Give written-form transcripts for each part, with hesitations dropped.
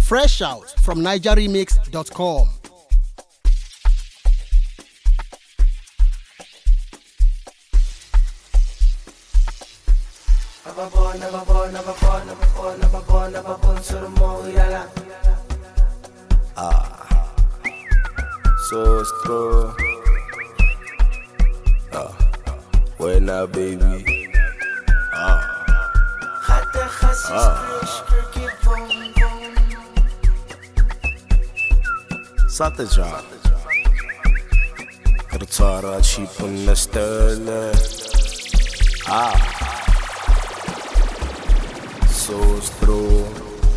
Fresh out from NigerRemix.com. So strong. Where now, baby? Satacağım. Kırtara çipin nestele. So strong.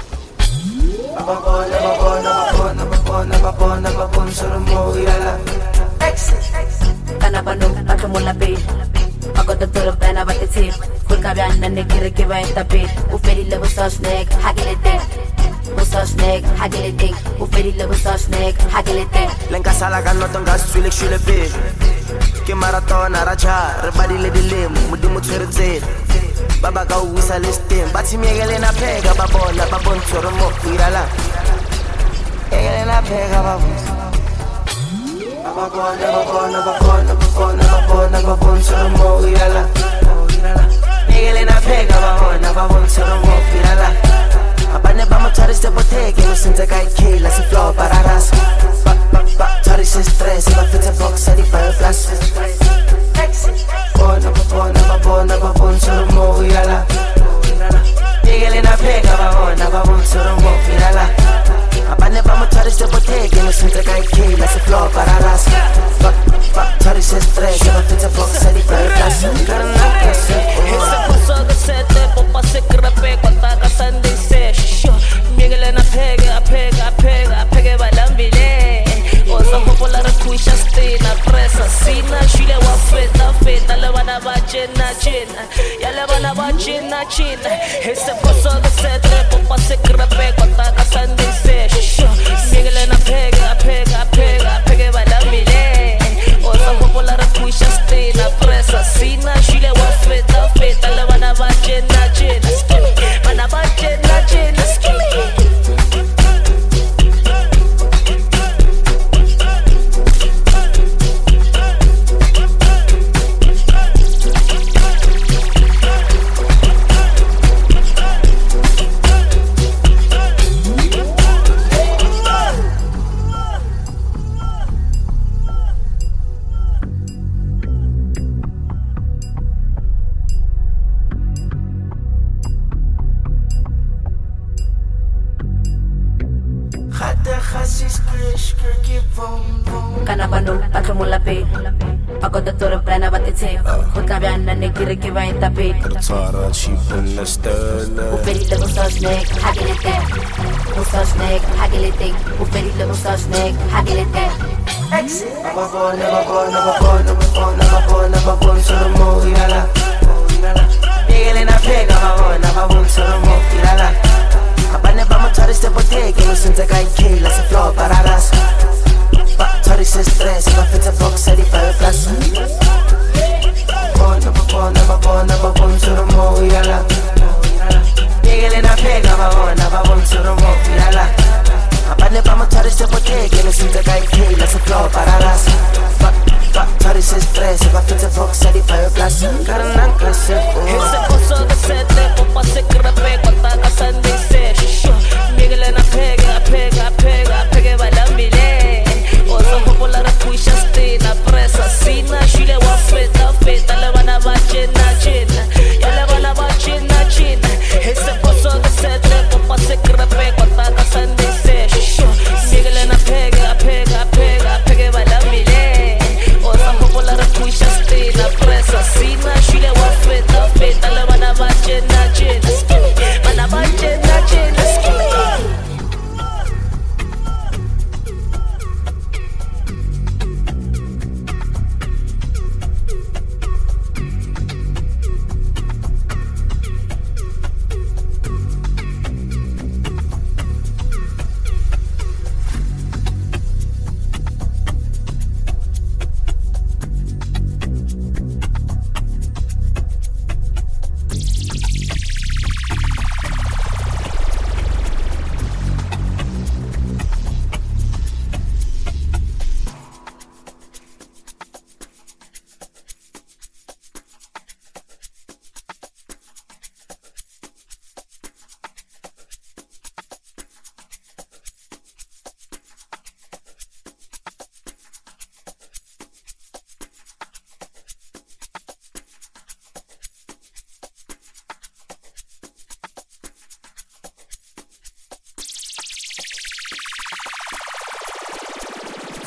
Kanabano, akamula be. Ako tuturo pena batitip. Kulkabian na nagkirikiba yung tapit. Ufeli labo sa snake, hagilitik. Usa snake, hagilitik. Ufeli labo sa snake, hagilitik. Lenka salaga notong gas sulik shulepe. Ke marathon araja, rebadi le dilim, mudimu tshiretse. Baba ka uwisa listing, bathi miekele na pheka babona babontshoro mo irala. Ekele na pheka babona. Babontshoro mo irala. Ekele na pheka babona babontshoro mo irala. Abane bamotharise botheke usenze kayikhila siflow pararas. Tharise stress, bafithe box at the fire plus. Babontshoro mo irala. Ekele na pheka babona babontshoro mo irala. Abane bamotharise botheke usenze kayikhila siflow pararas. Tharise stress, bafithe box at the fire plus. Ese paso que se te popa se crepe cuanta casande se sho Miguel na pega balambile Osa popular kuisha stina presa sina shile wa feta le bana ba chena ya le bana ba chena Ese paso que se te popa se crepe cuanta casande se sho Miguel na pega balambile Osa popular kuisha stina presa sina shile wa feta le bana ba chena bana ba chena Kanabano, akamula pe. Ako tuturo plena batitip. Kulkabian na nagkirikiba yung tapit. Kırtara çipin nestele. Ufeli labo sa snake, hagilitik. Usa snake, hagilitik. Ufeli labo sa snake, hagilitik. Babontshoro mo irala. Ekele na pheka babona babontshoro mo irala. Abane bamotharise botheke usenze kayikhila siflow pararas. Tharise stress, bafithe box at the fire plus. Babontshoro mo irala. Ekele na pheka babona babontshoro mo irala. Abane bamotharise botheke usenze kayikhila siflow pararas. Tharise stress, bafithe box at the fire plus. Ese paso que se te popa se crepe cuanta casande se sho Miguel na pega balambile Osa popular kuisha stina presa sina shile wa feta le bana ba chena ya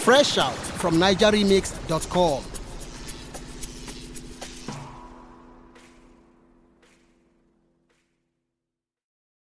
Fresh out from NigerRemix.com.